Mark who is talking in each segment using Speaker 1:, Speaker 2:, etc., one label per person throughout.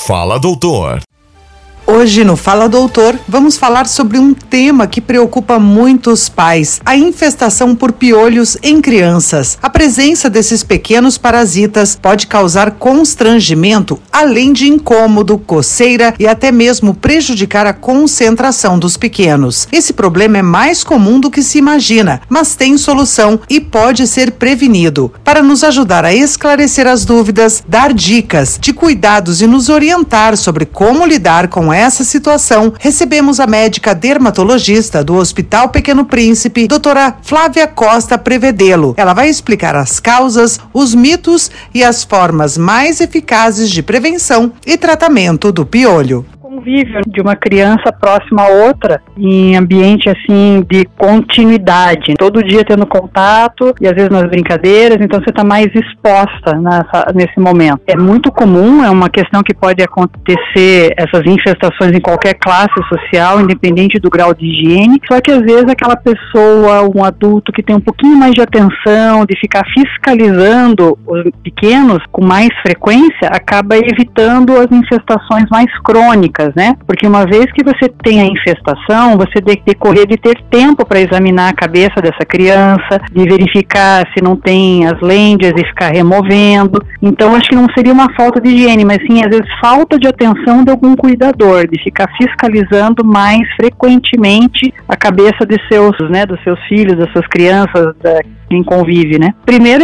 Speaker 1: Fala, doutor.
Speaker 2: Hoje no Fala Doutor, vamos falar sobre um tema que preocupa muitos pais: a infestação por piolhos em crianças. A presença desses pequenos parasitas pode causar constrangimento, além de incômodo, coceira e até mesmo prejudicar a concentração dos pequenos. Esse problema é mais comum do que se imagina, mas tem solução e pode ser prevenido. Para nos ajudar a esclarecer as dúvidas, dar dicas de cuidados e nos orientar sobre como lidar com essa situação, recebemos a médica dermatologista do Hospital Pequeno Príncipe, doutora Flávia Costa Prevedelo. Ela vai explicar as causas, os mitos e as formas mais eficazes de prevenção e tratamento do piolho.
Speaker 3: Convívio de uma criança próxima a outra em ambiente assim de continuidade, todo dia tendo contato e às vezes nas brincadeiras, então você está mais exposta nesse momento. É muito comum, é uma questão que pode acontecer, essas infestações em qualquer classe social, independente do grau de higiene, só que às vezes aquela pessoa, um adulto que tem um pouquinho mais de atenção, de ficar fiscalizando os pequenos com mais frequência, acaba evitando as infestações mais crônicas, né? Porque uma vez que você tem a infestação, você tem que decorrer de ter tempo para examinar a cabeça dessa criança, de verificar se não tem as lêndias e ficar removendo. Então, acho que não seria uma falta de higiene, mas sim, às vezes, falta de atenção de algum cuidador, de ficar fiscalizando mais frequentemente a cabeça dos seus filhos, das suas crianças, quem convive, né? Primeiro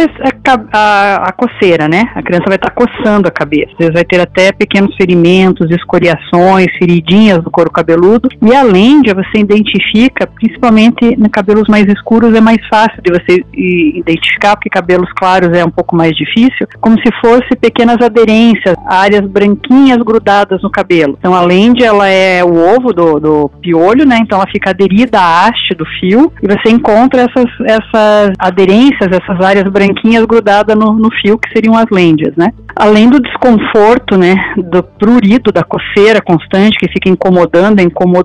Speaker 3: a coceira, né? A criança vai estar coçando a cabeça. Às vezes vai ter até pequenos ferimentos, escoriações, feridinhas no couro cabeludo. E a lêndia você identifica, principalmente em cabelos mais escuros, é mais fácil de você identificar, porque cabelos claros é um pouco mais difícil, como se fosse pequenas aderências, áreas branquinhas grudadas no cabelo. Então a lêndia, ela é o ovo do piolho, né? Então ela fica aderida à haste do fio e você encontra essas aderências, essas áreas branquinhas grudadas no fio, que seriam as lêndias, né? Além do desconforto, né, do prurido, da coceira constante, que fica incomodando,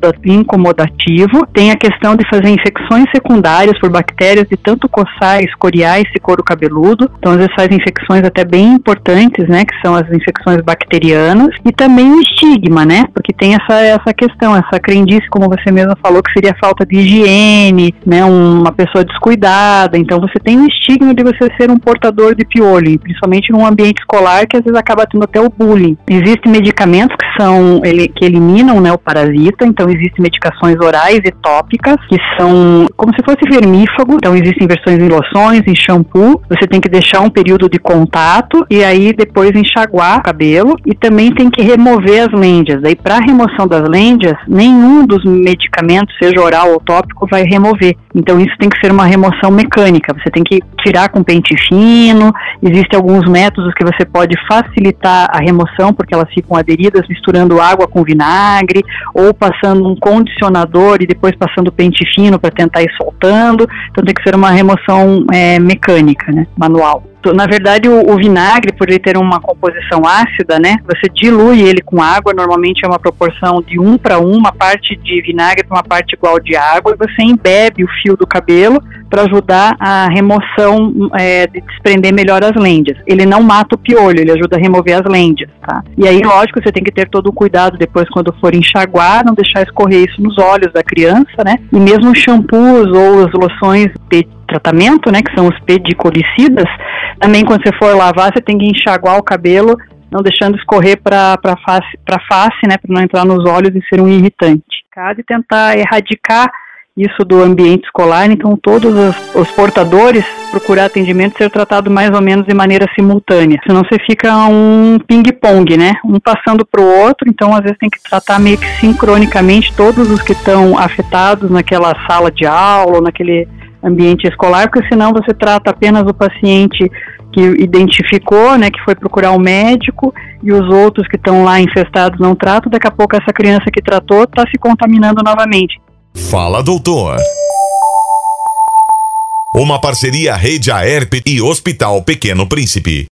Speaker 3: incomodativo, tem a questão de fazer infecções secundárias por bactérias de tanto coçar, escoriar esse couro cabeludo. Então, às vezes faz infecções até bem importantes, né, que são as infecções bacterianas, e também o estigma, né, porque tem essa questão, essa crendice, como você mesma falou, que seria falta de higiene, né, uma pessoa descuidada. Então, você tem o estigma de você ser um portador de piolho, principalmente num ambiente escolar, que às vezes acaba tendo até o bullying. Existem medicamentos que eliminam, né, o parasita. Então existem medicações orais e tópicas, que são como se fosse vermífago. Então existem versões em loções, em shampoo. Você tem que deixar um período de contato e aí depois enxaguar o cabelo, e também tem que remover as lêndias. Daí, para a remoção das lêndias, nenhum dos medicamentos, seja oral ou tópico, vai remover. Então isso tem que ser uma remoção mecânica. Você tem que tirar com pente fino. Existem alguns métodos que você pode facilitar a remoção, porque elas ficam aderidas, misturando água com vinagre, ou passando um condicionador e depois passando pente fino para tentar ir soltando. Então tem que ser uma remoção mecânica, né, manual. Na verdade, o vinagre, por ele ter uma composição ácida, né, você dilui ele com água, normalmente é uma proporção de 1 para 1, uma parte de vinagre para uma parte igual de água, e você embebe o fio do cabelo para ajudar a remoção, de desprender melhor as lêndias. Ele não mata o piolho, ele ajuda a remover as lêndias, tá? E aí, lógico, você tem que ter todo o cuidado depois quando for enxaguar, não deixar escorrer isso nos olhos da criança, né? E mesmo os shampoos ou as loções de tratamento, né, que são os pediculicidas, também quando você for lavar, você tem que enxaguar o cabelo, não deixando escorrer para face, né, para não entrar nos olhos e ser um irritante. E tentar erradicar isso do ambiente escolar. Então todos os portadores procurar atendimento, ser tratado mais ou menos de maneira simultânea, senão você fica um ping-pong, né, um passando para o outro. Então às vezes tem que tratar meio que sincronicamente todos os que estão afetados naquela sala de aula ou naquele ambiente escolar, porque senão você trata apenas o paciente que identificou, né, que foi procurar um médico, e os outros que estão lá infestados não tratam. Daqui a pouco essa criança que tratou está se contaminando novamente.
Speaker 1: Fala, doutor. Uma parceria Rede Aerp e Hospital Pequeno Príncipe.